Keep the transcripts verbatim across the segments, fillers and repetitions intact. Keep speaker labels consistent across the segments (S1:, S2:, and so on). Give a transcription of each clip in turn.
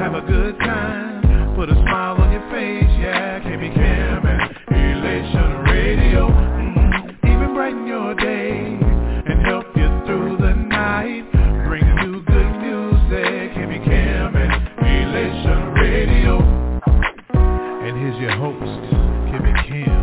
S1: have a good time, put a smile on your face, yeah. K B Cam and Elation Radio, mm-hmm. Even brighten your day and help you through the night. Bring you good music, K B Cam and Elation Radio. And here's your host, K B Cam.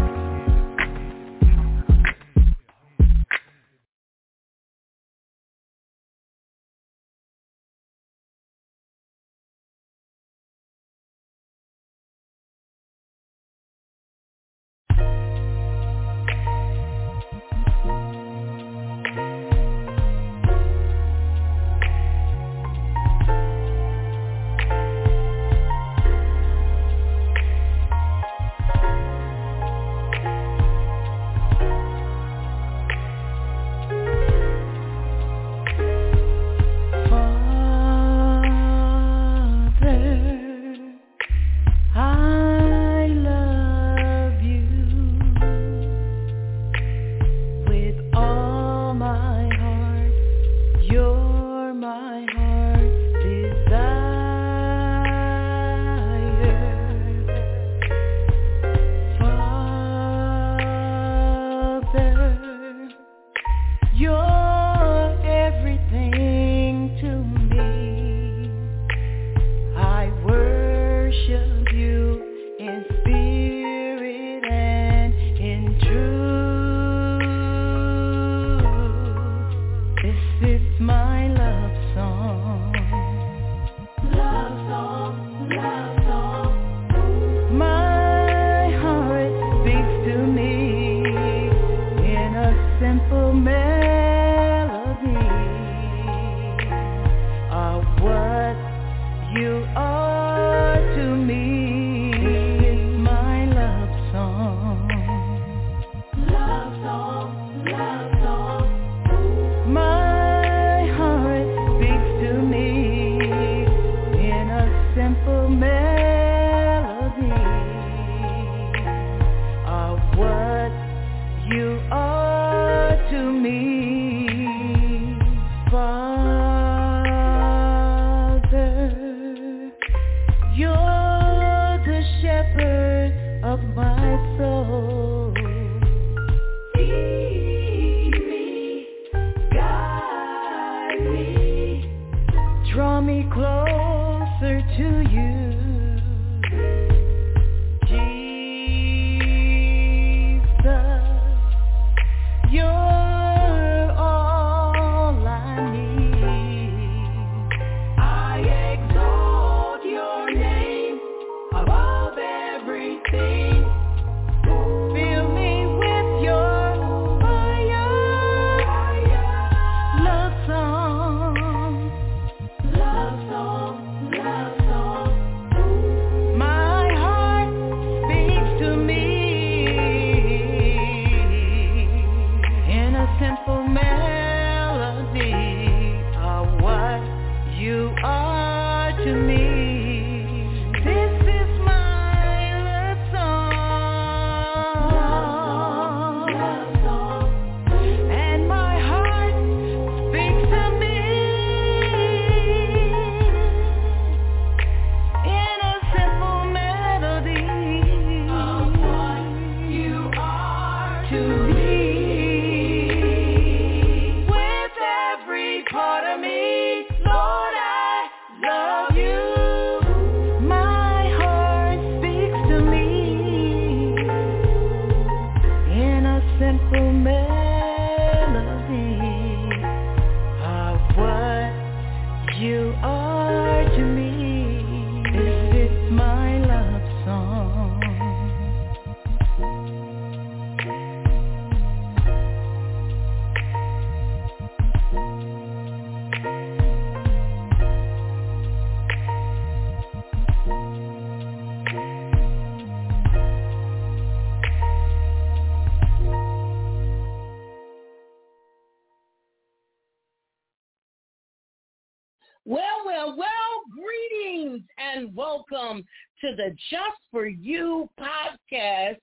S2: Well, well, well, greetings and welcome to the Just For You podcast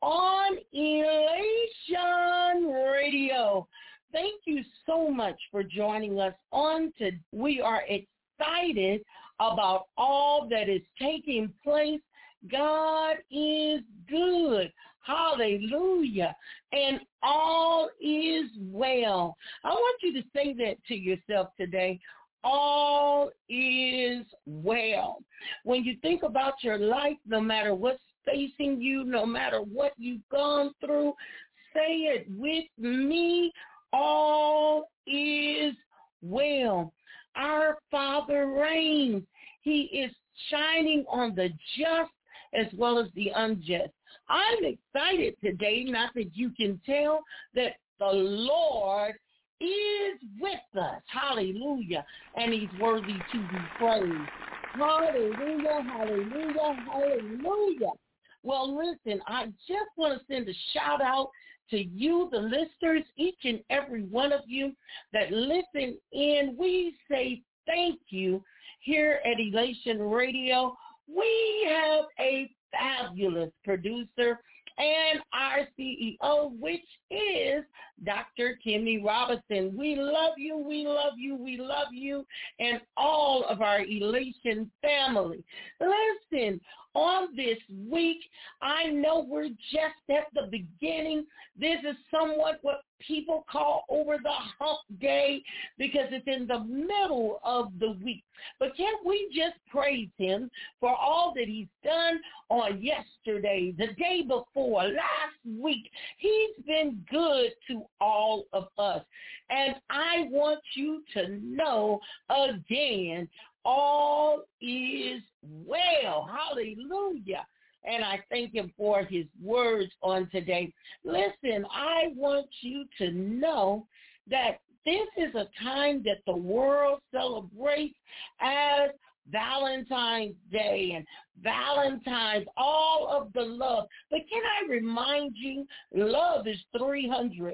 S2: on Elation Radio. Thank you so much for joining us on today. We are excited about all that is taking place. God is good. Hallelujah. And all is well. I want you to say that to yourself today. All is well. When you think about your life, no matter what's facing you, no matter what you've gone through, say it with me. All is well. Our Father reigns. He is shining on the just as well as the unjust. I'm excited today, not that you can tell, that the Lord is with us. Hallelujah. And he's worthy to be praised. Hallelujah, hallelujah, hallelujah. Well, listen, I just want to send a shout out to you, the listeners, each and every one of you that listen in. We say thank you here at Elation Radio. We have a fabulous producer and our C E O, which is Doctor Kimmy Robinson. We love you, we love you, we love you, and all of our Elation family. Listen, on this week, I know we're just at the beginning. This is somewhat what people call over the hump day because it's in the middle of the week. But can't we just praise him for all that he's done on yesterday, the day before, last week? He's been good to all of us. And I want you to know again, all is well. Hallelujah. And I thank him for his words on today. Listen, I want you to know that this is a time that the world celebrates as Valentine's Day and Valentine's, all of the love. But can I remind you, love is three hundred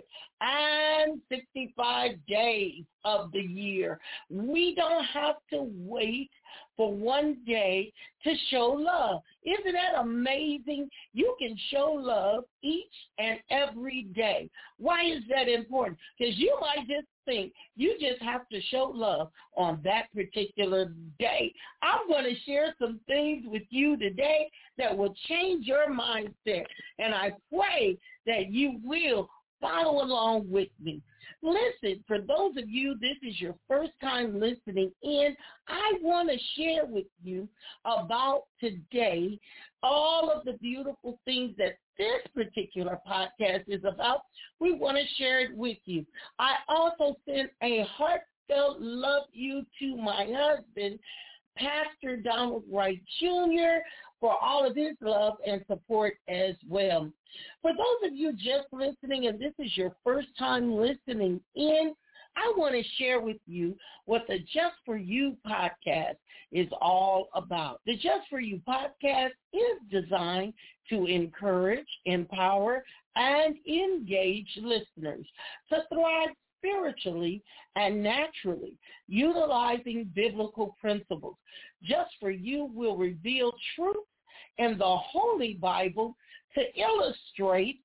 S2: sixty-five days of the year. We don't have to wait for one day to show love. Isn't that amazing? You can show love each and every day. Why is that important? Because you might just think you just have to show love on that particular day. I'm going to share some things with you today that will change your mindset, and I pray that you will follow along with me. Listen, for those of you, this is your first time listening in, I want to share with you about today all of the beautiful things that this particular podcast is about. We want to share it with you. I also send a heartfelt love you to my husband, Pastor Donald Wright Junior, for all of his love and support as well. For those of you just listening, and this is your first time listening in, I want to share with you what the Just For You podcast is all about. The Just For You podcast is designed to encourage, empower, and engage listeners to thrive spiritually and naturally, utilizing biblical principles. Just For You will reveal truth in the Holy Bible to illustrate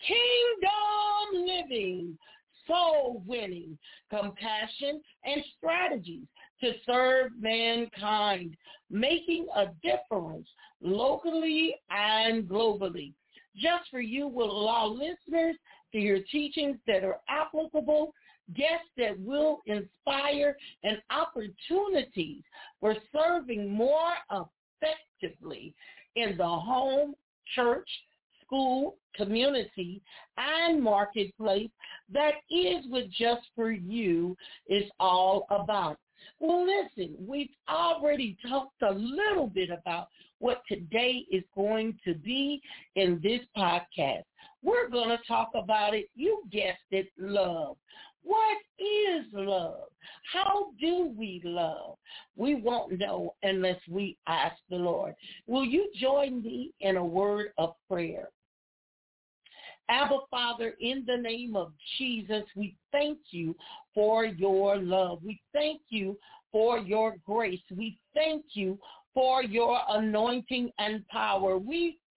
S2: kingdom living, soul winning, compassion, and strategies to serve mankind, making a difference locally and globally. Just For You will allow listeners to hear teachings that are applicable, guests that will inspire, and opportunities for serving more effectively in the home, church, school, community, and marketplace. That is what Just For You is all about. Well, listen, we've already talked a little bit about what today is going to be in this podcast. We're going to talk about it, you guessed it, love. What is love? How do we love? We won't know unless we ask the Lord. Will you join me in a word of prayer? Abba, Father, in the name of Jesus, we thank you for your love. We thank you for your grace. We thank you for your anointing and power. We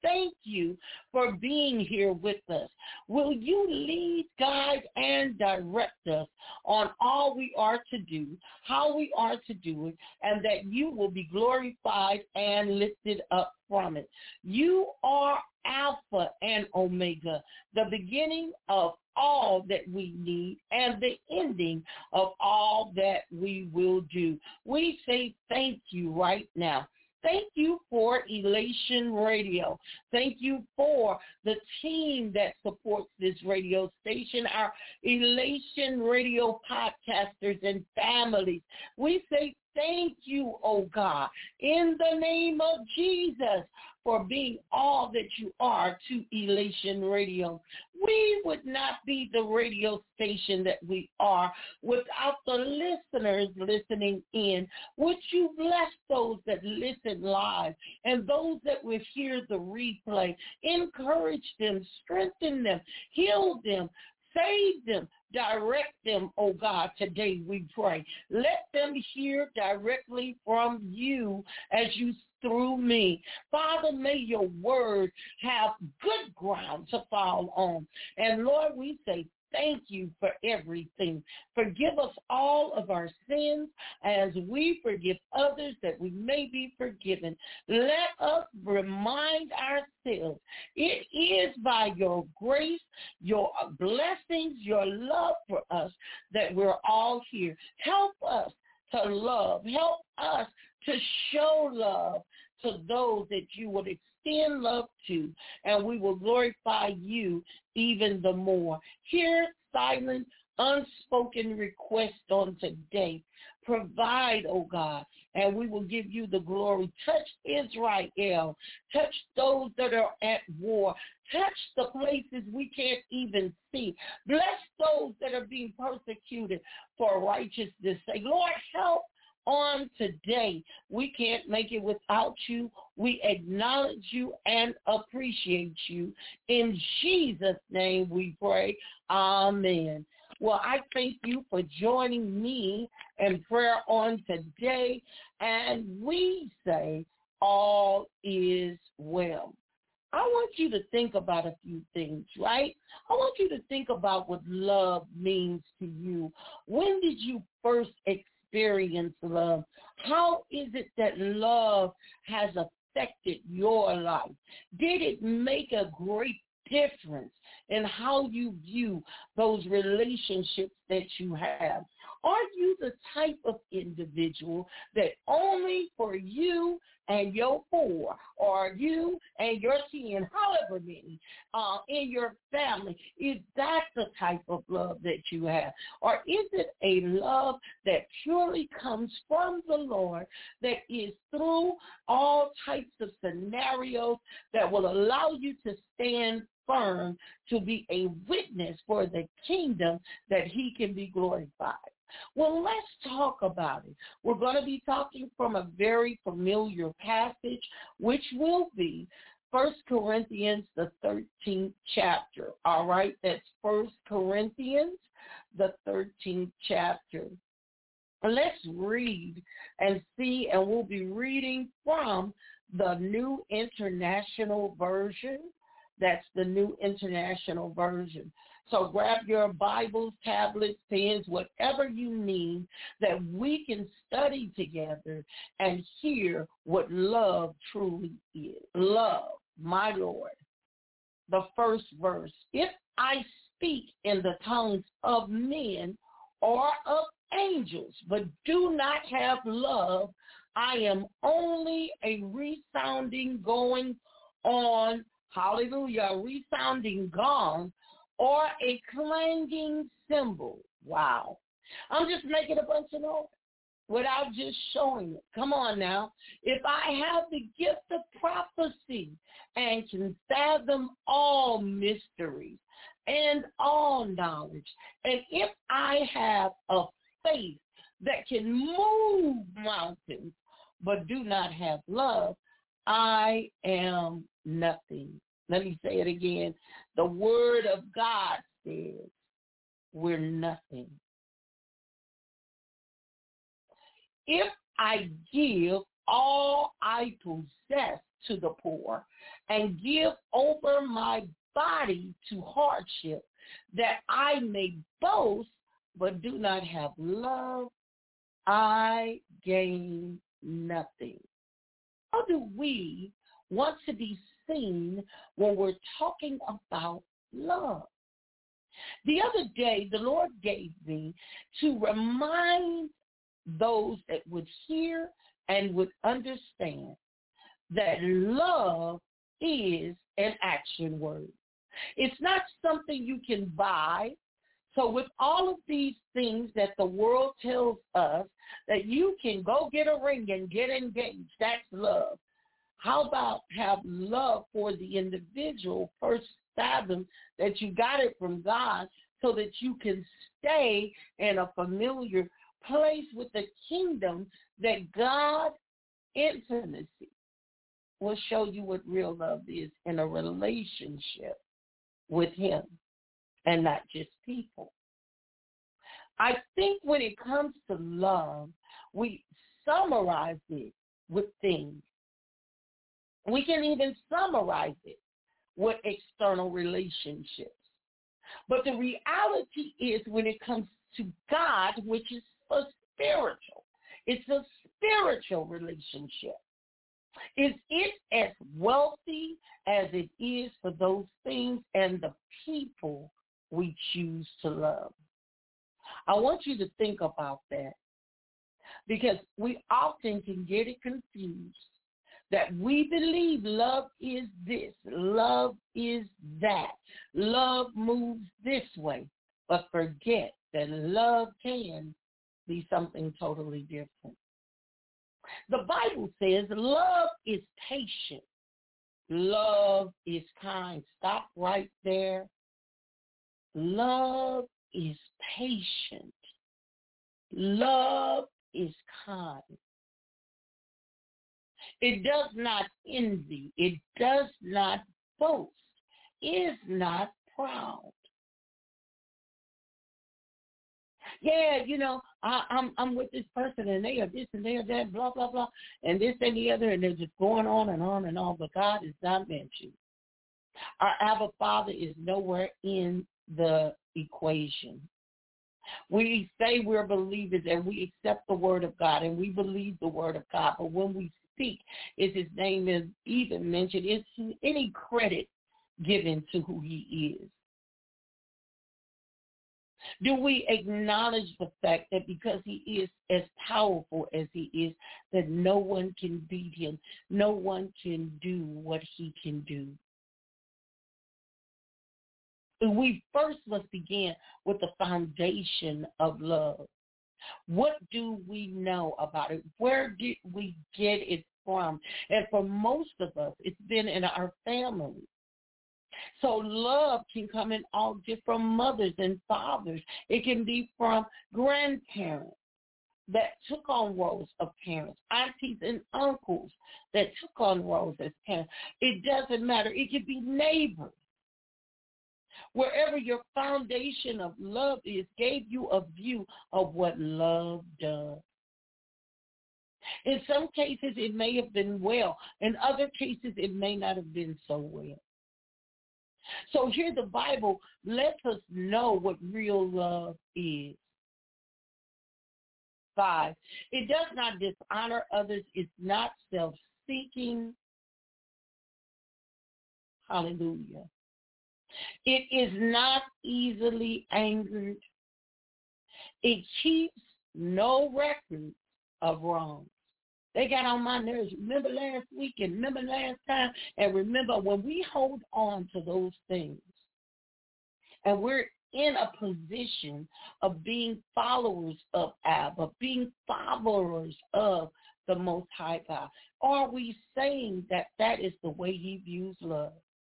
S2: thank you for being here with us. Will you lead, guide, and direct us on all we are to do, how we are to do it, and that you will be glorified and lifted up from it. You are Alpha and Omega, the beginning of all that we need and the ending of all that we will do. We say thank you right now. Thank you for Elation Radio. Thank you for the team that supports this radio station, our Elation Radio podcasters and families. We say thank you, oh God, in the name of Jesus, for being all that you are to Elation Radio. We would not be the radio station that we are without the listeners listening in. Would you bless those that listen live and those that will hear the replay? Encourage them, strengthen them, heal them, save them, direct them, oh God, today we pray. Let them hear directly from you as you through me. Father, may your word have good ground to fall on. And Lord, we say thank you for everything. Forgive us all of our sins as we forgive others that we may be forgiven. Let us remind ourselves it is by your grace, your blessings, your love for us that we're all here. Help us to love. Help us to show love to those that you would extend love to, and we will glorify you even the more. Hear silent, unspoken requests on today. Provide, oh God, and we will give you the glory. Touch Israel. Touch those that are at war. Touch the places we can't even see. Bless those that are being persecuted for righteousness' sake. Lord, help on today. We can't make it without you. We acknowledge you and appreciate you. In Jesus' name we pray. Amen. Well, I thank you for joining me in prayer on today, and we say all is well. I want you to think about a few things, right? I want you to think about what love means to you. When did you first experience experience love? How is it that love has affected your life? Did it make a great difference in how you view those relationships that you have? Are you the type of individual that only for you and your four, or you and your ten, however many, uh, in your family, is that the type of love that you have? Or is it a love that purely comes from the Lord, that is through all types of scenarios that will allow you to stand firm to be a witness for the kingdom that he can be glorified? Well, let's talk about it. We're going to be talking from a very familiar passage, which will be First Corinthians, the thirteenth chapter. All right, that's First Corinthians, the thirteenth chapter. Let's read and see, and we'll be reading from the New International Version. That's the New International Version. So grab your Bibles, tablets, pens, whatever you need, that we can study together and hear what love truly is. Love, my Lord. The first verse. If I speak in the tongues of men or of angels, but do not have love, I am only a resounding going on, hallelujah, a resounding gong, or a clanging cymbal. Wow. I'm just making a bunch of noise without just showing it. Come on now. If I have the gift of prophecy and can fathom all mysteries and all knowledge, and if I have a faith that can move mountains but do not have love, I am nothing. Let me say it again. The word of God says we're nothing. If I give all I possess to the poor and give over my body to hardship, that I may boast, but do not have love, I gain nothing. How do we want to be seen when we're talking about love? The other day, the Lord gave me to remind those that would hear and would understand that love is an action word. It's not something you can buy. So with all of these things that the world tells us that you can go get a ring and get engaged, that's love. How about have love for the individual? First fathom that you got it from God so that you can stay in a familiar place with the kingdom, that God intimacy will show you what real love is in a relationship with him and not just people. I think when it comes to love, we summarize it with things. We can even summarize it with external relationships. But the reality is when it comes to God, which is a spiritual, it's a spiritual relationship. Is it as wealthy as it is for those things and the people we choose to love? I want you to think about that, because we often can get it confused that we believe love is this, love is that, love moves this way, but forget that love can be something totally different. The Bible says love is patient. Love is kind. Stop right there. Love is patient. Love is kind. It does not envy. It does not boast. Is not proud. Yeah, you know, I, I'm I'm with this person and they are this and they are that, blah, blah, blah, and this and the other, and they're just going on and on and on, but God is not mentioned. Our Abba Father is nowhere in the equation. We say we're believers and we accept the word of God and we believe the word of God, but when we speak, is his name is even mentioned, is any credit given to who he is? Do we acknowledge the fact that because he is as powerful as he is, that no one can beat him, no one can do what he can do? We first must begin with the foundation of love. What do we know about it? Where did we get it from? And for most of us, it's been in our family. So love can come in all different mothers and fathers. It can be from grandparents that took on roles of parents, aunties and uncles that took on roles as parents. It doesn't matter. It could be neighbors. Wherever your foundation of love is, gave you a view of what love does. In some cases, it may have been well. In other cases, it may not have been so well. So here the Bible lets us know what real love is. Five, it does not dishonor others. It's not self-seeking. Hallelujah. It is not easily angered. It keeps no record of wrongs. They got on my nerves. Remember last week and remember last time, and remember when we hold on to those things and we're in a position of being followers of Abba, being followers of the Most High God, are we saying that that is the way he views love?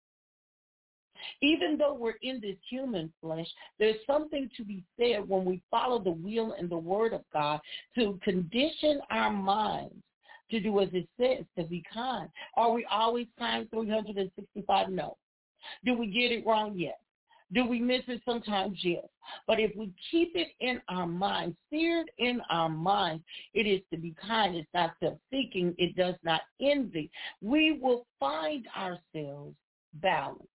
S2: Even though we're in this human flesh, there's something to be said when we follow the will and the word of God to condition our minds to do as it says, to be kind. Are we always kind three hundred sixty-five? No. Do we get it wrong? Yes. Do we miss it sometimes? Yes. But if we keep it in our minds, seared in our minds, it is to be kind. It's not self-seeking. It does not envy. We will find ourselves balanced.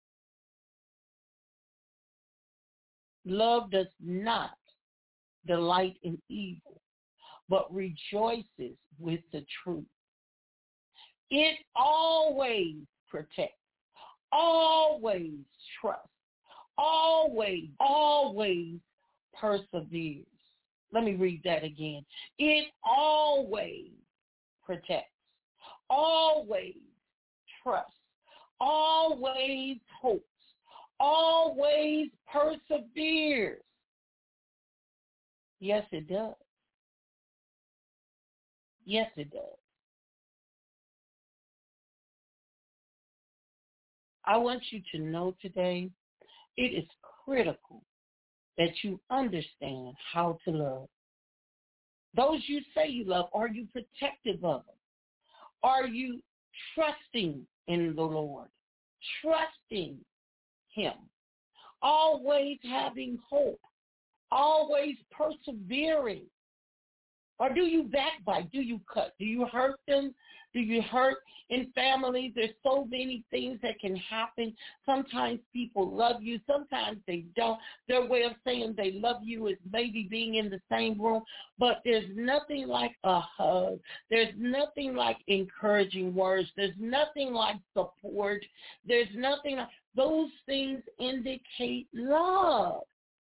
S2: Love does not delight in evil, but rejoices with the truth. It always protects, always trusts, always, always perseveres. Let me read that again. It always protects, always trusts, always hopes, always perseveres. Yes, it does. Yes, it does. I want you to know today, it is critical that you understand how to love. Those you say you love, are you protective of them? Are you trusting in the Lord? Trusting him. Always having hope. Always persevering. Or do you backbite? Do you cut? Do you hurt them? Do you hurt in families? There's so many things that can happen. Sometimes people love you. Sometimes they don't. Their way of saying they love you is maybe being in the same room. But there's nothing like a hug. There's nothing like encouraging words. There's nothing like support. There's nothing like, those things indicate love.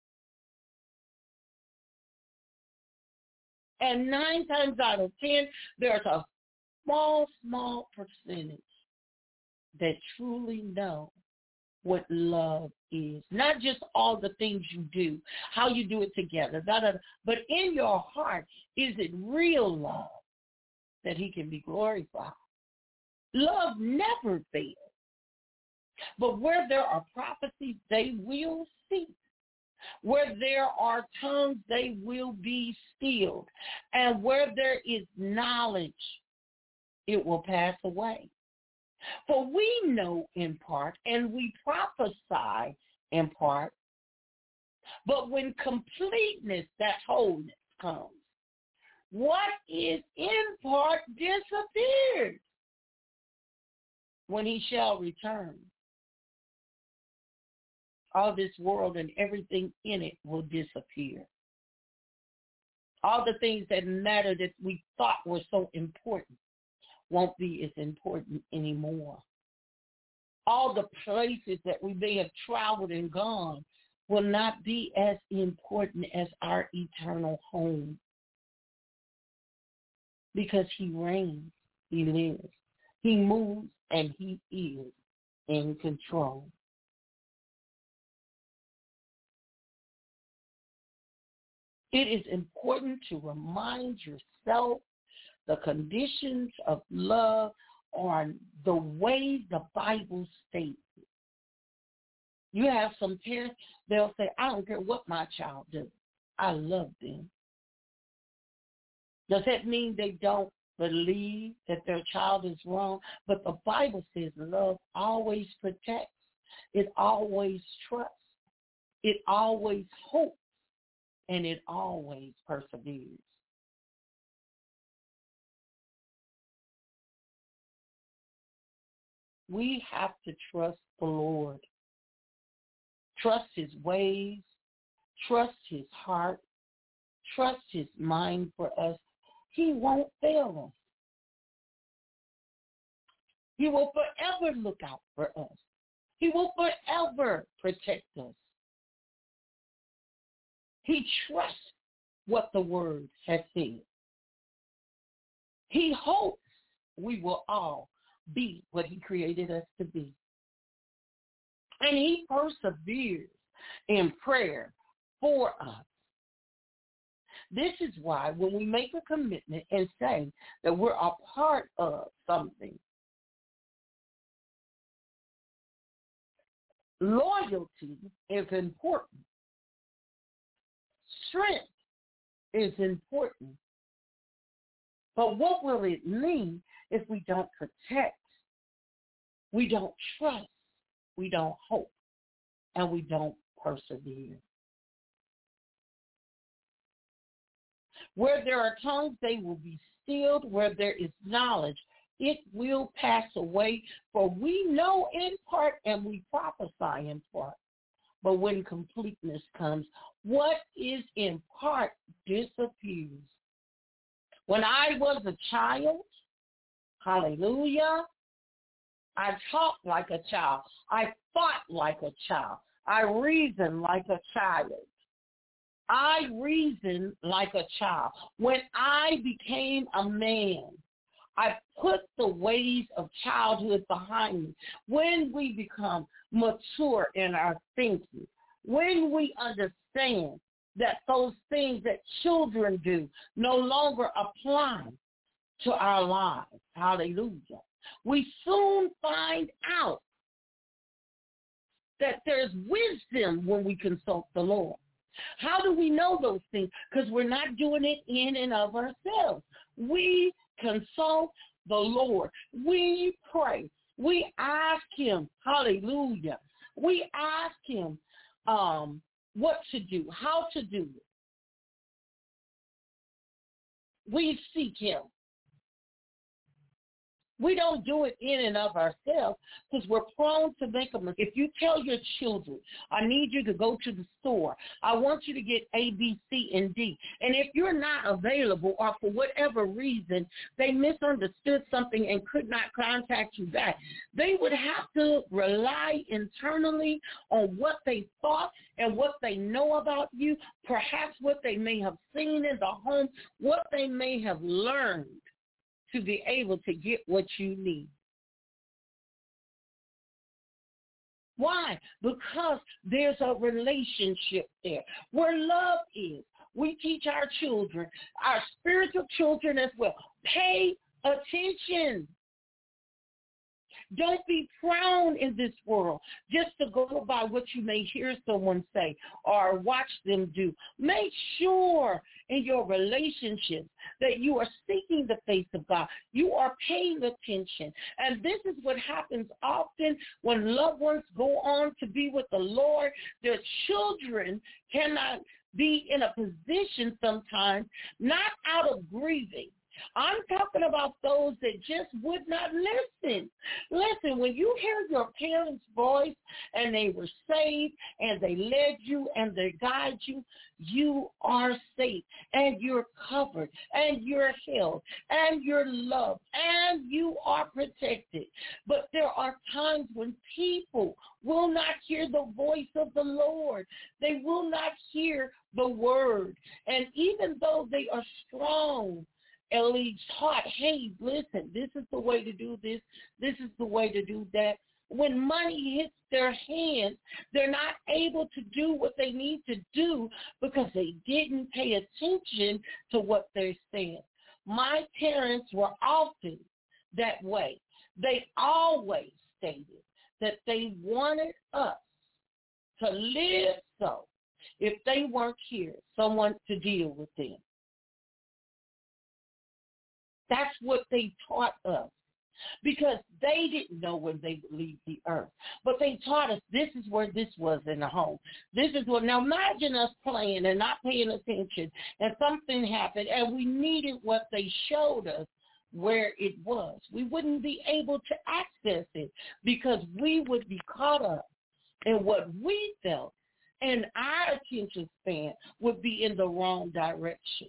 S2: And nine times out of ten, there's a small, small percentage that truly know what love is. Not just all the things you do, how you do it together, da, da, da, but in your heart, is it real love that he can be glorified? Love never fails. But where there are prophecies, they will cease. Where there are tongues, they will be stilled. And where there is knowledge, it will pass away. For we know in part, and we prophesy in part, but when completeness, that wholeness comes, what is in part disappears when he shall return. All this world and everything in it will disappear. All the things that matter that we thought were so important won't be as important anymore. All the places that we may have traveled and gone will not be as important as our eternal home. Because he reigns, he lives, he moves, and he is in control. It is important to remind yourself the conditions of love are the way the Bible states it. You have some parents, they'll say, I don't care what my child does. I love them. Does that mean they don't believe that their child is wrong? But the Bible says love always protects. It always trusts. It always hopes. And it always perseveres. We have to trust the Lord. Trust his ways. Trust his heart. Trust his mind for us. He won't fail us. He will forever look out for us. He will forever protect us. He trusts what the word has said. He hopes we will all be what he created us to be. And he perseveres in prayer for us. This is why when we make a commitment and say that we're a part of something, loyalty is important. Strength is important. But what will it mean if we don't protect, we don't trust, we don't hope, and we don't persevere. Where there are tongues, they will be stilled. Where there is knowledge, it will pass away. For we know in part and we prophesy in part. But when completeness comes, what is in part disappears. When I was a child, hallelujah, I talked like a child. I thought like a child. I reasoned like a child. I reasoned like a child. When I became a man, I put the ways of childhood behind me. When we become mature in our thinking, when we understand that those things that children do no longer apply to our lives, hallelujah, we soon find out that there's wisdom when we consult the Lord. How do we know those things? Because we're not doing it in and of ourselves. We consult the Lord. We pray. We ask him, hallelujah. We ask him um, what to do, how to do it. We seek him. We don't do it in and of ourselves because we're prone to make a mistake. If you tell your children, I need you to go to the store. I want you to get A, B, C, and D. And if you're not available or for whatever reason they misunderstood something and could not contact you back, they would have to rely internally on what they thought and what they know about you, perhaps what they may have seen in the home, what they may have learned, to be able to get what you need. Why? Because there's a relationship there where love is. We teach our children, our spiritual children as well, pay attention. Don't be proud in this world just to go by what you may hear someone say or watch them do. Make sure in your relationships that you are seeking the face of God. You are paying attention. And this is what happens often when loved ones go on to be with the Lord. Their children cannot be in a position sometimes, not out of grieving. I'm talking about those that just would not listen. Listen, when you hear your parents' voice and they were saved and they led you and they guide you, you are safe and you're covered and you're held and you're loved and you are protected. But there are times when people will not hear the voice of the Lord. They will not hear the word. And even though they are strong, Ellie taught, hey, listen, this is the way to do this. This is the way to do that. When money hits their hands, they're not able to do what they need to do because they didn't pay attention to what they're saying. My parents were often that way. They always stated that they wanted us to live so if they weren't here, someone to deal with them. That's what they taught us because they didn't know when they would leave the earth. But they taught us this is where this was in the home. This is what, now imagine us playing and not paying attention and something happened and we needed what they showed us where it was. We wouldn't be able to access it because we would be caught up in what we felt and our attention span would be in the wrong direction.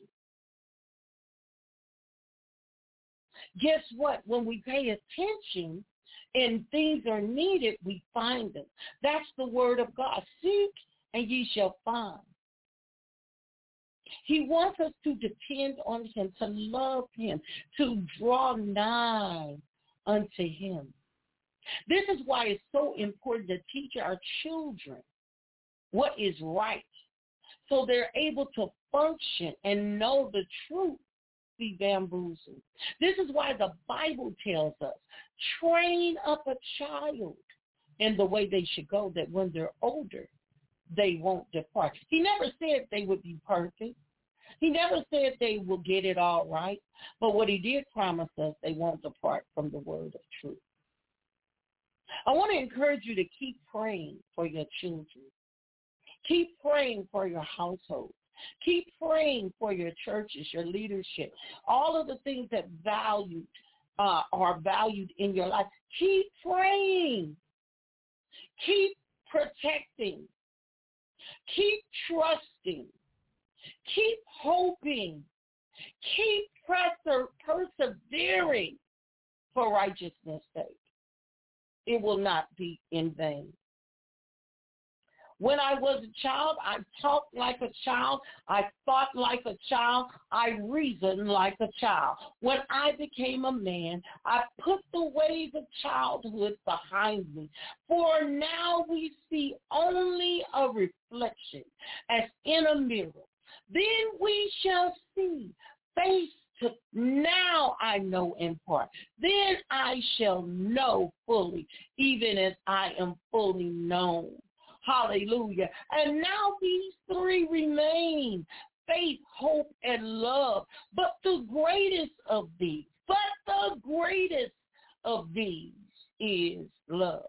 S2: Guess what? When we pay attention and things are needed, we find them. That's the word of God. Seek and ye shall find. He wants us to depend on him, to love him, to draw nigh unto him. This is why it's so important to teach our children what is right so they're able to function and know the truth. Be bamboozled. This is why the Bible tells us, train up a child in the way they should go, that when they're older, they won't depart. He never said they would be perfect. He never said they will get it all right. But what he did promise us, they won't depart from the word of truth. I want to encourage you to keep praying for your children. Keep praying for your household. Keep praying for your churches, your leadership, all of the things that valued uh, are valued in your life. Keep praying. Keep protecting. Keep trusting. Keep hoping. Keep perse- persevering for righteousness' sake. It will not be in vain. When I was a child, I talked like a child. I thought like a child. I reasoned like a child. When I became a man, I put the ways of childhood behind me. For now we see only a reflection as in a mirror. Then we shall see face to now I know in part. Then I shall know fully, even as I am fully known. Hallelujah. And now these three remain, faith, hope, and love. But the greatest of these, but the greatest of these is love.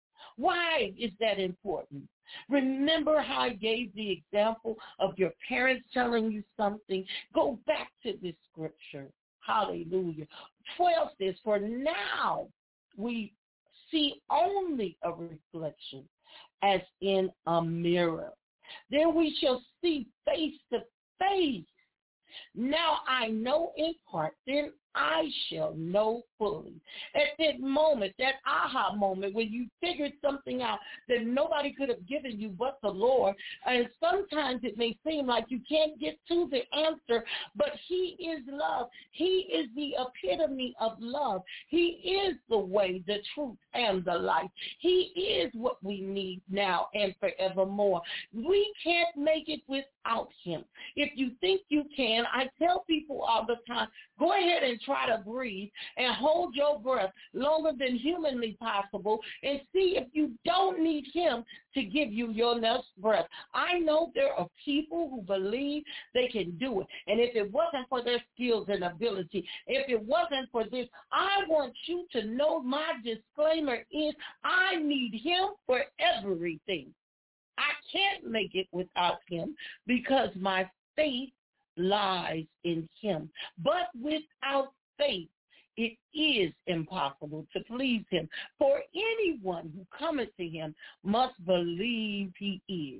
S2: Why is that important? Remember how I gave the example of your parents telling you something? Go back to this scripture. Hallelujah. twelve says, for now we see only a reflection as in a mirror. Then we shall see face to face. Now I know in part, then I shall know fully. At that moment, that aha moment, when you figured something out that nobody could have given you but the Lord, and sometimes it may seem like you can't get to the answer, but he is love. He is the epitome of love. He is the way, the truth, and the life. He is what we need now and forevermore. We can't make it without him. If you think you can, I tell people all the time, go ahead and try to breathe and hold your breath longer than humanly possible and see if you don't need him to give you your next breath. I know there are people who believe they can do it. And if it wasn't for their skills and ability, if it wasn't for this, I want you to know my disclaimer is I need him for everything. I can't make it without him because my faith lies in him. But without faith, it is impossible to please him. For anyone who cometh to him must believe he is.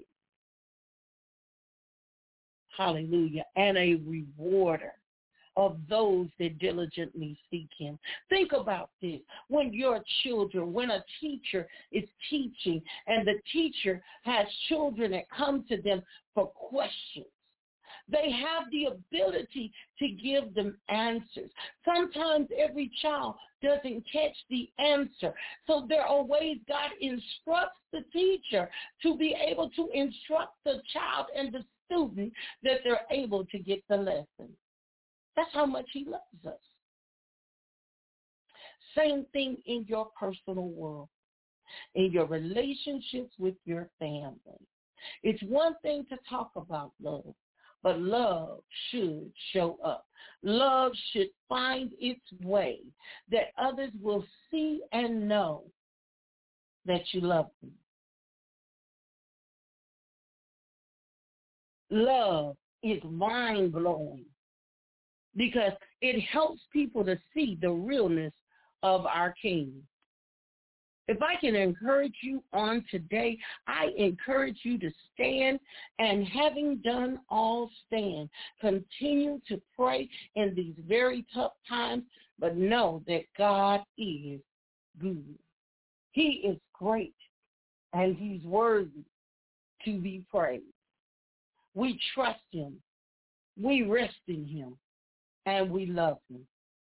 S2: Hallelujah. And a rewarder of those that diligently seek him. Think about this. When your children, when a teacher is teaching and the teacher has children that come to them for questions, they have the ability to give them answers. Sometimes every child doesn't catch the answer. So there are ways God instructs the teacher to be able to instruct the child and the student that they're able to get the lesson. That's how much he loves us. Same thing in your personal world, in your relationships with your family. It's one thing to talk about love, but love should show up. Love should find its way that others will see and know that you love them. Love is mind-blowing because it helps people to see the realness of our King. If I can encourage you on today, I encourage you to stand, and having done all, stand. Continue to pray in these very tough times, but know that God is good. He is great, and he's worthy to be praised. We trust him, we rest in him, and we love him.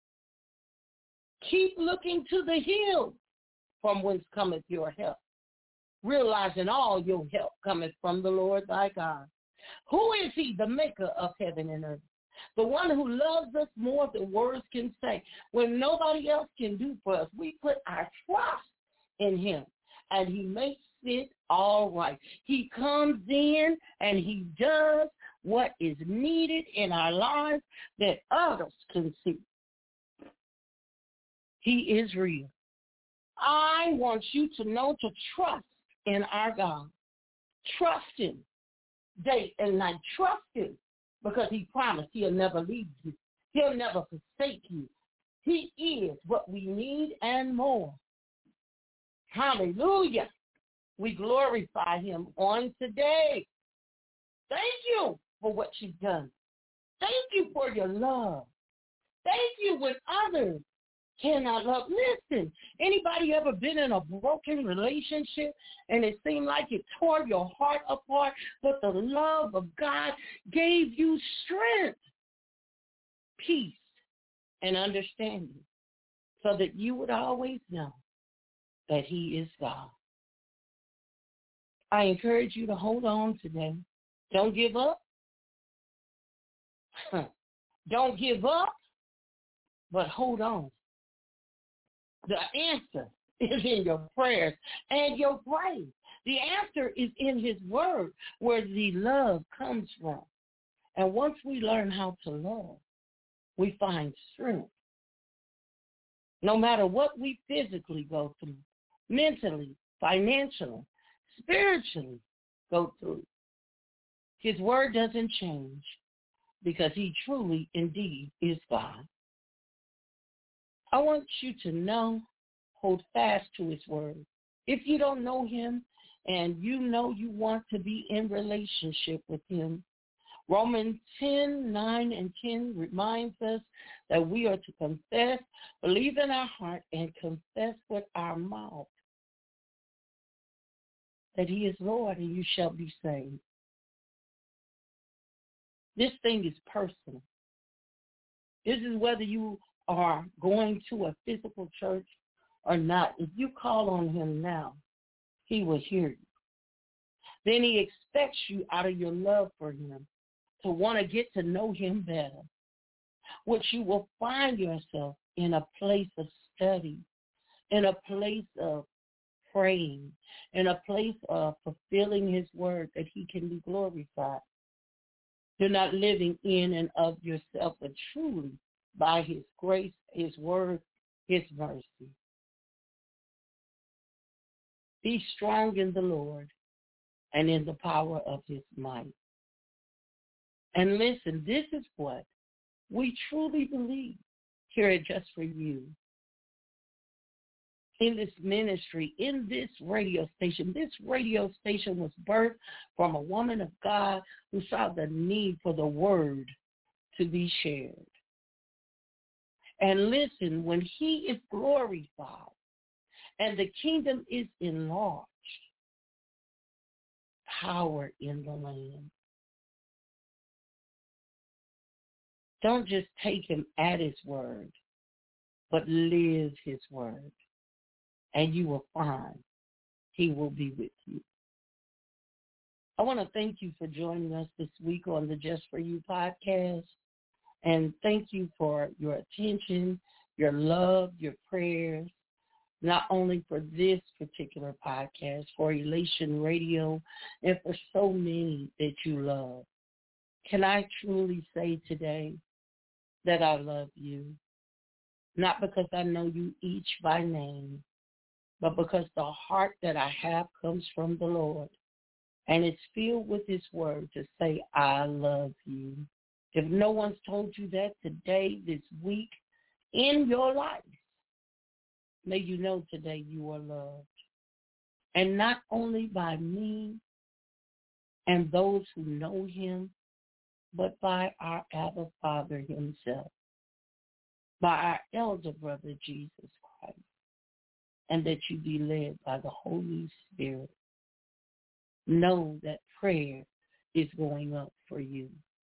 S2: Keep looking to the hills from whence cometh your help, realizing all your help cometh from the Lord thy God. Who is he, the maker of heaven and earth? The one who loves us more than words can say. When nobody else can do for us, we put our trust in him, and he makes it all right. He comes in and he does what is needed in our lives that others can see. He is real. I want you to know to trust in our God. Trust him day and night. Trust him because he promised he'll never leave you. He'll never forsake you. He is what we need and more. Hallelujah. We glorify him on today. Thank you for what you've done. Thank you for your love. Thank you when others cannot love. Listen, anybody ever been in a broken relationship and it seemed like it tore your heart apart, but the love of God gave you strength, peace, and understanding so that you would always know that he is God. I encourage you to hold on today. Don't give up. Don't give up, but hold on. The answer is in your prayers and your praise. The answer is in his word where the love comes from. And once we learn how to love, we find strength. No matter what we physically go through, mentally, financially, spiritually go through, his word doesn't change because he truly indeed is God. I want you to know, hold fast to his word. If you don't know him and you know you want to be in relationship with him, Romans ten, nine, and ten reminds us that we are to confess, believe in our heart, and confess with our mouth that he is Lord and you shall be saved. This thing is personal. This is whether you are going to a physical church or not. If you call on him now, he will hear you. Then he expects you out of your love for him to want to get to know him better, which you will find yourself in a place of study, in a place of praying, in a place of fulfilling his word that he can be glorified. You're not living in and of yourself, but truly by his grace, his word, his mercy. Be strong in the Lord and in the power of his might. And listen, this is what we truly believe here at Just For You. In this ministry, in this radio station, this radio station was birthed from a woman of God who saw the need for the word to be shared. And listen, when he is glorified and the kingdom is enlarged, power in the land. Don't just take him at his word, but live his word. And you will find he will be with you. I want to thank you for joining us this week on the Just For You podcast. And thank you for your attention, your love, your prayers, not only for this particular podcast, for Elation Radio, and for so many that you love. Can I truly say today that I love you? Not because I know you each by name, but because the heart that I have comes from the Lord, and it's filled with his word to say, I love you. If no one's told you that today, this week, in your life, may you know today you are loved. And not only by me and those who know him, but by our Abba Father himself, by our elder brother Jesus Christ, and that you be led by the Holy Spirit. Know that prayer is going up for you.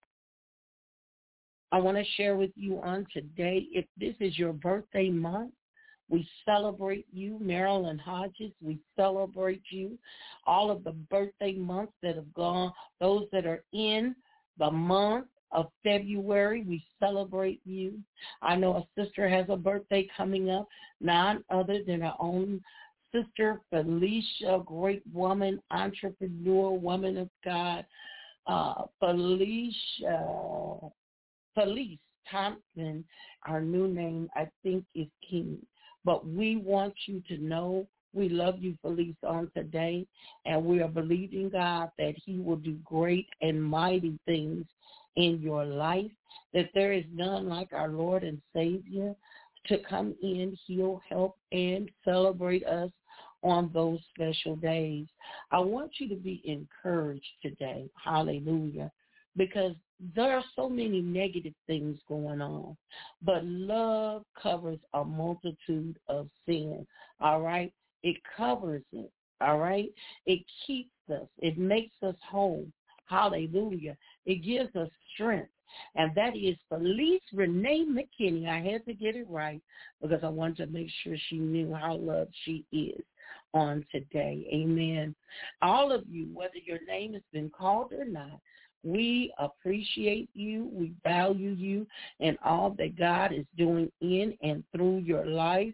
S2: I want to share with you on today, if this is your birthday month, we celebrate you, Marilyn Hodges. We celebrate you. All of the birthday months that have gone, those that are in the month of February, we celebrate you. I know a sister has a birthday coming up, none other than her own sister, Felicia, great woman, entrepreneur, woman of God. Uh, Felicia, Felice Thompson, our new name, I think, is King. But we want you to know we love you, Felice, on today, and we are believing, God, that he will do great and mighty things in your life, that there is none like our Lord and Savior to come in, heal, help, and celebrate us on those special days. I want you to be encouraged today, hallelujah, because there are so many negative things going on, but love covers a multitude of sin, all right? It covers it, all right? It keeps us. It makes us whole. Hallelujah. It gives us strength. And that is Felice Renee McKinney. I had to get it right because I wanted to make sure she knew how loved she is on today. Amen. All of you, whether your name has been called or not, we appreciate you. We value you and all that God is doing in and through your life.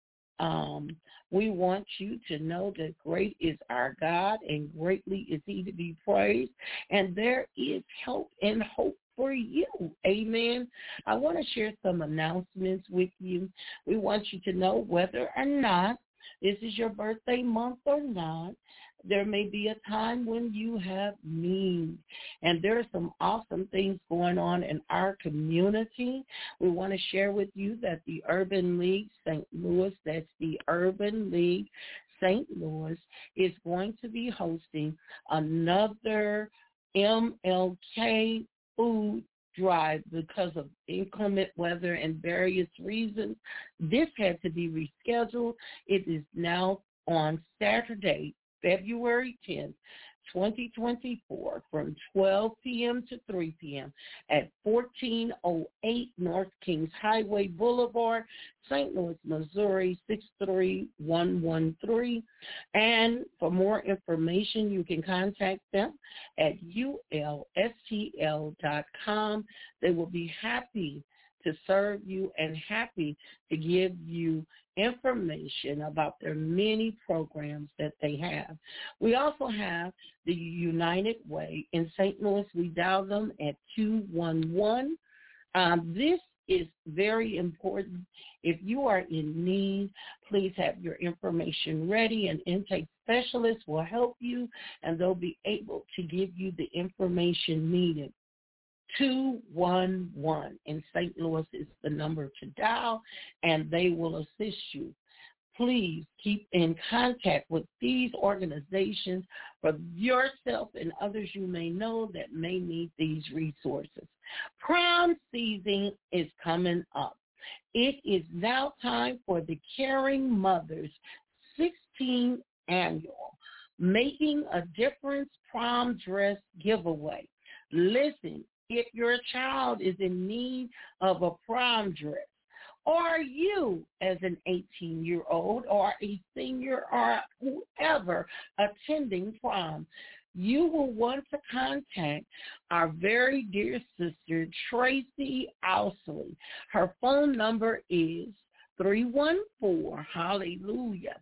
S2: Um, we want you to know that great is our God and greatly is he to be praised. And there is help and hope for you. Amen. I want to share some announcements with you. We want you to know whether or not this is your birthday month or not, there may be a time when you have need. And there are some awesome things going on in our community. We want to share with you that the Urban League Saint Louis, that's the Urban League Saint Louis, is going to be hosting another M L K food drive because of inclement weather and various reasons. This had to be rescheduled. It is now on Saturday, February tenth, twenty twenty-four, from twelve p.m. to three p.m. at fourteen oh eight North Kings Highway Boulevard, Saint Louis, Missouri, six three one one three. And for more information, you can contact them at U L S T L dot com. They will be happy to serve you and happy to give you information about their many programs that they have. We also have the United Way in Saint Louis. We dial them at two one one. Um, this is very important. If you are in need, please have your information ready. An intake specialist will help you, and they'll be able to give you the information needed. two one one in Saint Louis is the number to dial, and they will assist you. Please keep in contact with these organizations for yourself and others you may know that may need these resources. Prom season is coming up. It is now time for the Caring Mothers sixteenth Annual Making a Difference Prom Dress Giveaway. Listen, if your child is in need of a prom dress, or you as an eighteen-year-old or a senior or whoever attending prom, you will want to contact our very dear sister, Tracy Ousley. Her phone number is three one four, hallelujah,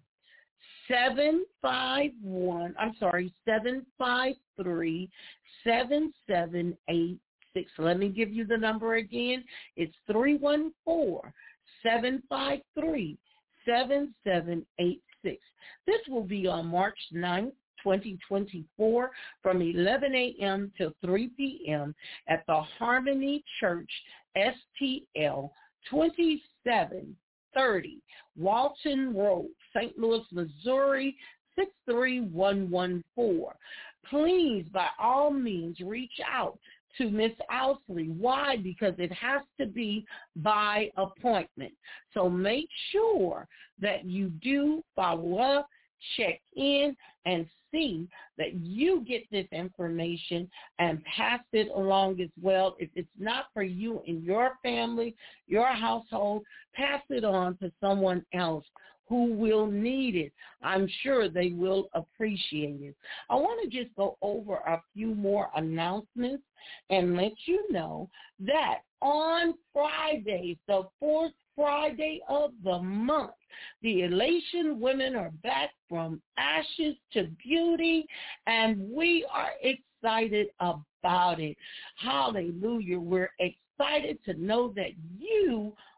S2: seven five one, I'm sorry, seven five three, seven seven eight six. Let me give you the number again. It's three one four, seven five three, seven seven eight six. This will be on March ninth, twenty twenty-four from eleven a.m. till three p.m. at the Harmony Church, S T L, twenty-seven thirty Walton Road, Saint Louis, Missouri, six three one one four. Please, by all means, reach out to Miss Ousley. Why? Because it has to be by appointment. So make sure that you do follow up, check in, and see that you get this information and pass it along as well. If it's not for you in your family, your household, pass it on to someone else who will need it. I'm sure they will appreciate it. I want to just go over a few more announcements and let you know that on Friday, the fourth Friday of the month, the Elation Women are back from ashes to beauty, and we are excited about it. Hallelujah. We're excited to know that you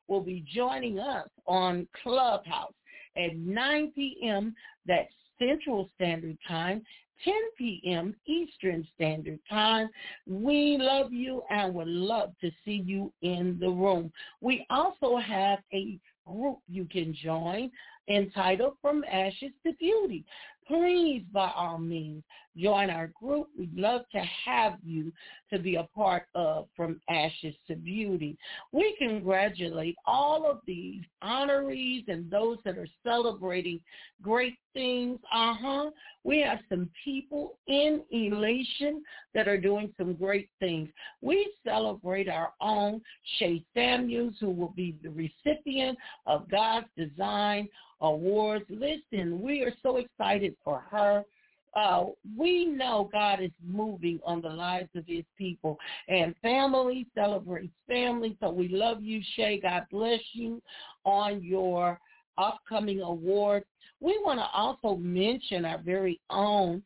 S2: will be joining us on Clubhouse at nine p.m. That's Central Standard Time, ten p.m. Eastern Standard Time. We love you and would love to see you in the room. We also have a group you can join entitled From Ashes to Beauty. Please, by all means, join our group. We'd love to have you to be a part of From Ashes to Beauty. We congratulate all of these honorees and those that are celebrating great things. Uh-huh. We have some people in Elation that are doing some great things. We celebrate our own Shay Samuels, who will be the recipient of God's Design Awards. Listen, we are so excited for her. Uh, we know God is moving on the lives of his people, and family celebrates family. So we love you, Shay. God bless you on your upcoming award. We want to also mention our very own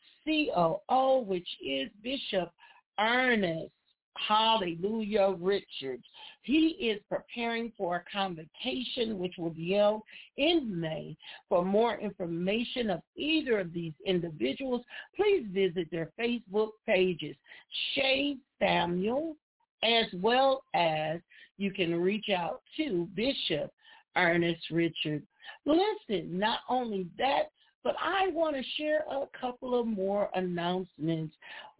S2: C O O, which is Bishop Ernest, hallelujah, Richards. He is preparing for a convocation which will be held in May. For more information of either of these individuals, please visit their Facebook pages, Shay Samuel, as well as you can reach out to Bishop Ernest Richards. Listen, not only that, but I want to share a couple of more announcements.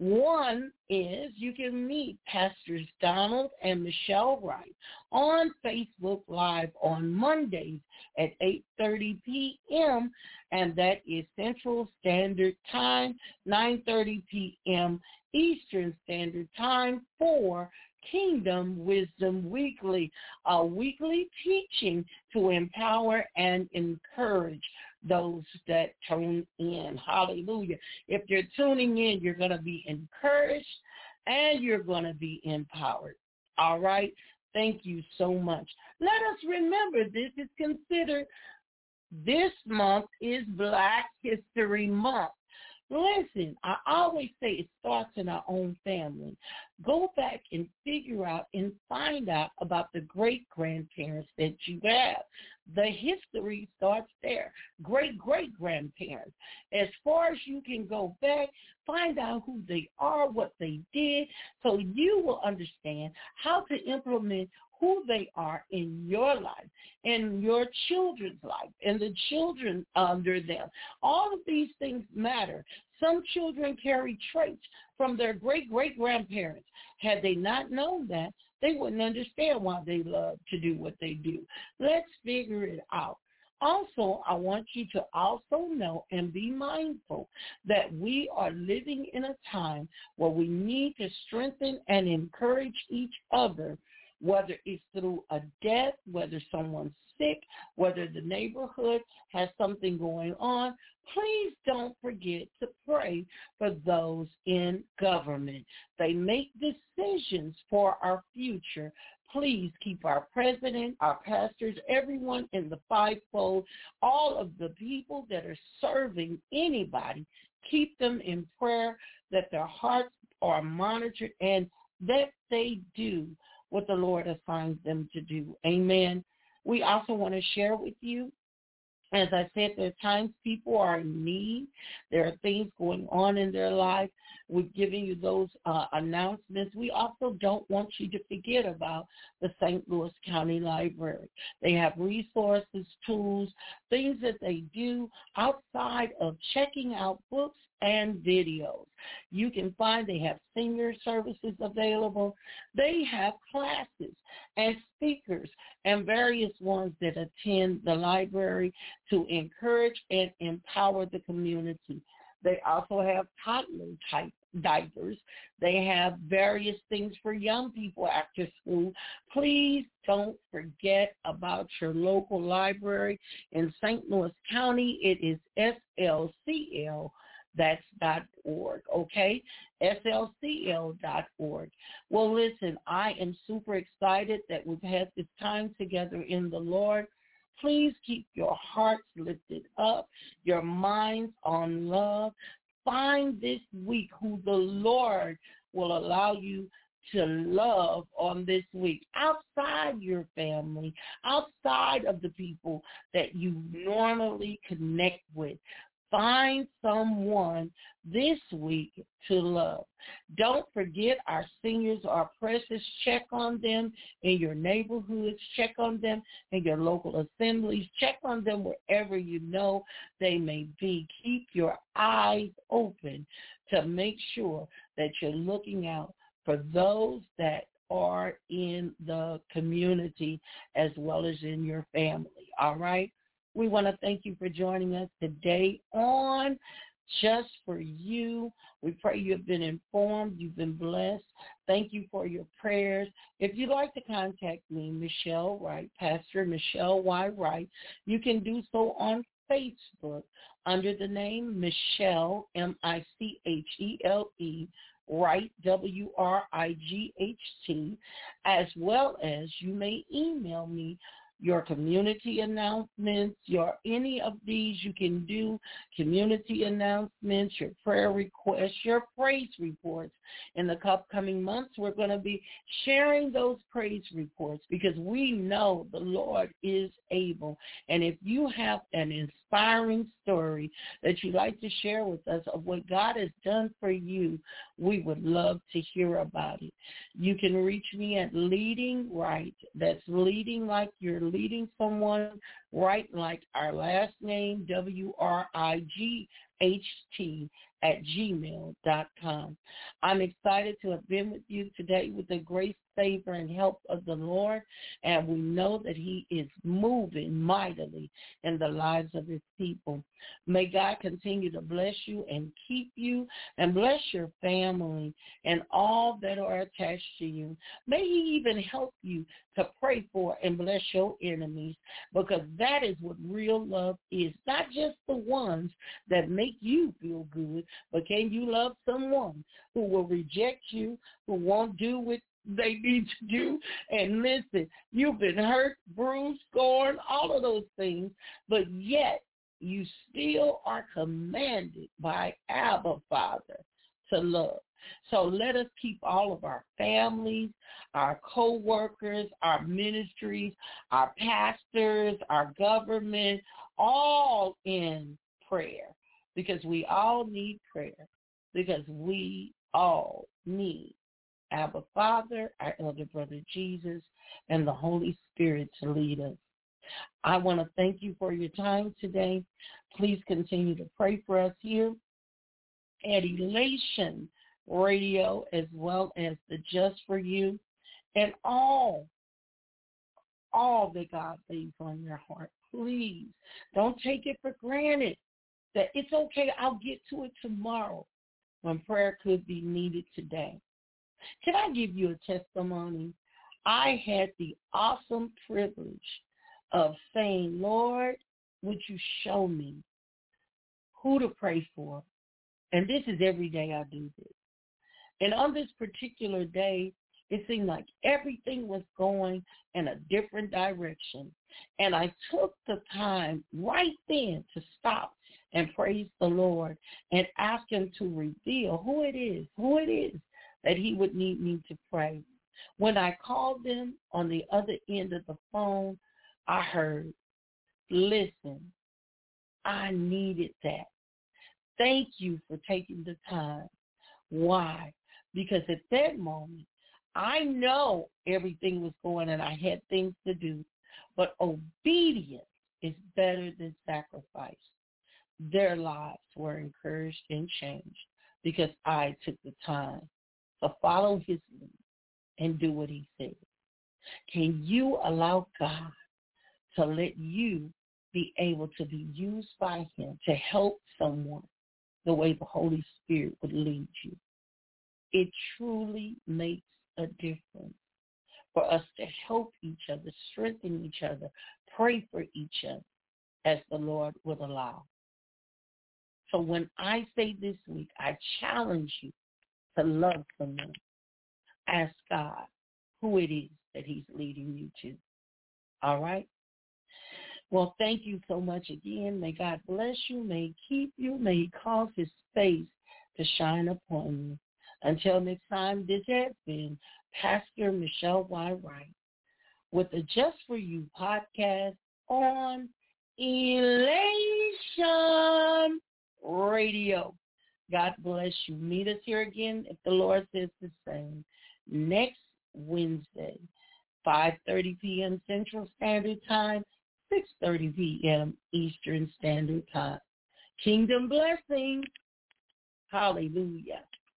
S2: One is you can meet Pastors Donald and Michelle Wright on Facebook Live on Mondays at eight thirty p.m., and that is Central Standard Time, nine thirty p.m. Eastern Standard Time for Kingdom Wisdom Weekly, a weekly teaching to empower and encourage those that tune in. Hallelujah. If you're tuning in, you're going to be encouraged and you're going to be empowered. All right? Thank you so much. Let us remember this is considered, this month is Black History Month. Listen, I always say it starts in our own family. Go back and figure out and find out about the great-grandparents that you have. The history starts there. Great-great-grandparents. As far as you can go back, find out who they are, what they did, so you will understand how to implement who they are in your life, in your children's life, and the children under them. All of these things matter. Some children carry traits from their great-great-grandparents. Had they not known that, they wouldn't understand why they love to do what they do. Let's figure it out. Also, I want you to also know and be mindful that we are living in a time where we need to strengthen and encourage each other, whether it's through a death, whether someone's sick, whether the neighborhood has something going on. Please don't forget to pray for those in government. They make decisions for our future. Please keep our president, our pastors, everyone in the fivefold, all of the people that are serving anybody, keep them in prayer, that their hearts are monitored and that they do what the Lord assigns them to do. Amen. We also want to share with you, as I said, there are times people are in need. There are things going on in their life. We're giving you those uh, announcements. We also don't want you to forget about the Saint Louis County Library. They have resources, tools, things that they do outside of checking out books and videos. You can find they have senior services available. They have classes and speakers and various ones that attend the library to encourage and empower the community. They also have toddler type diapers. They have various things for young people after school. Please don't forget about your local library in Saint Louis County. It is S L C L. That's dot org, okay? S L C L dot org. Well, listen, I am super excited that we've had this time together in the Lord. Please keep your hearts lifted up, your minds on love. Find this week who the Lord will allow you to love on this week outside your family, outside of the people that you normally connect with. Find someone this week to love. Don't forget our seniors are precious. Check on them in your neighborhoods. Check on them in your local assemblies. Check on them wherever you know they may be. Keep your eyes open to make sure that you're looking out for those that are in the community as well as in your family. All right? We want to thank you for joining us today on Just For You. We pray you've been informed, you've been blessed. Thank you for your prayers. If you'd like to contact me, Michelle Wright, Pastor Michelle Y. Wright, you can do so on Facebook under the name Michelle, M I C H E L E, Wright, W R I G H T, as well as you may email me your community announcements, your any of these you can do, community announcements, your prayer requests, your praise reports. In the upcoming months, we're going to be sharing those praise reports because we know the Lord is able. And if you have an inspiring story that you'd like to share with us of what God has done for you, we would love to hear about it. You can reach me at Leading Right. That's leading like you're leading someone right, like our last name, W R I G H T, at gmail dot com. I'm excited to have been with you today with the grace, favor, and help of the Lord, and we know that he is moving mightily in the lives of his people. May God continue to bless you and keep you and bless your family and all that are attached to you. May he even help you to pray for and bless your enemies, because that is what real love is. Not just the ones that make you feel good, but can you love someone who will reject you, who won't do what they need to do? And listen, you've been hurt, bruised, scorned, all of those things, but yet you still are commanded by Abba Father to love. So let us keep all of our families, our co-workers, our ministries, our pastors, our government, all in prayer, because we all need prayer, because we all need Abba Father, our elder brother Jesus, and the Holy Spirit to lead us. I want to thank you for your time today. Please continue to pray for us here at Elation Radio, as well as the Just For You, and all, all that God lays on your heart. Please don't take it for granted that it's okay, I'll get to it tomorrow, when prayer could be needed today. Can I give you a testimony? I had the awesome privilege of saying, Lord, would you show me who to pray for? And this is every day I do this. And on this particular day, it seemed like everything was going in a different direction. And I took the time right then to stop and praise the Lord and ask him to reveal who it is, who it is that he would need me to pray. When I called them on the other end of the phone, I heard, listen, I needed that. Thank you for taking the time. Why? Because at that moment, I know everything was going and I had things to do, but obedience is better than sacrifice. Their lives were encouraged and changed because I took the time to follow his lead and do what he said. Can you allow God to let you be able to be used by him to help someone the way the Holy Spirit would lead you? It truly makes a difference for us to help each other, strengthen each other, pray for each other as the Lord would allow. So when I say this week, I challenge you to love someone. Ask God who it is that he's leading you to. All right? Well, thank you so much again. May God bless you. May he keep you. May he cause his face to shine upon you. Until next time, this has been Pastor Michelle Y. Wright with the Just For You podcast on Elation Radio. God bless you. Meet us here again, if the Lord says the same, next Wednesday, five thirty p.m. Central Standard Time, six thirty p.m. Eastern Standard Time. Kingdom blessings. Hallelujah.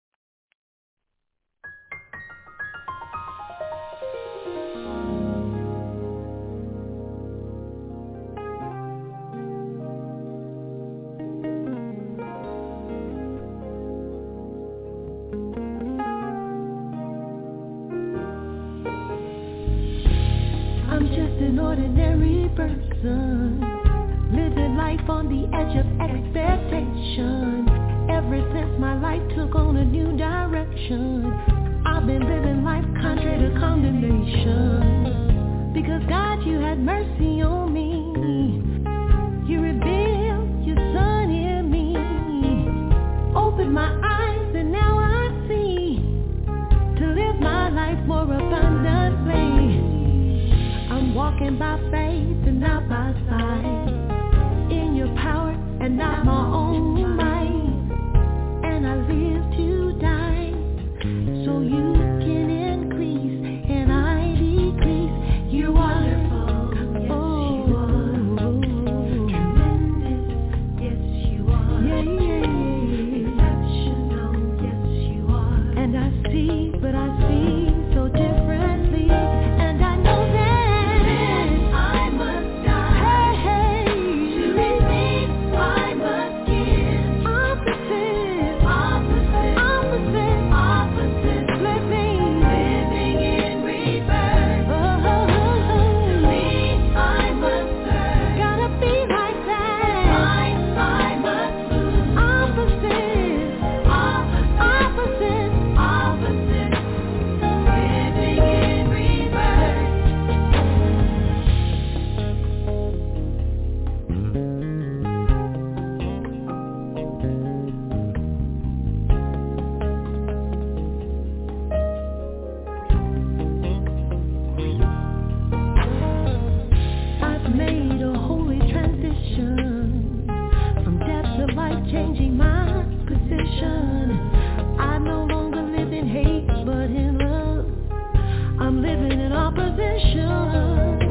S3: An ordinary person, living life on the edge of expectation. Ever since my life took on a new direction, I've been living life contrary to condemnation. Because God, you had mercy on me. You revealed your son in me. Opened my eyes and now I see to live my life more abundantly. I'm walking by faith and not by sight, in your power and not my own might. And I live to die so you can increase and I decrease. You're wonderful, yes oh, you are. Tremendous, yes you are. Yeah, yeah, yeah. Exceptional, yes you are. And I see, but I see so differently. And I know that changing my position. I no longer live in hate, but in love. I'm living in opposition.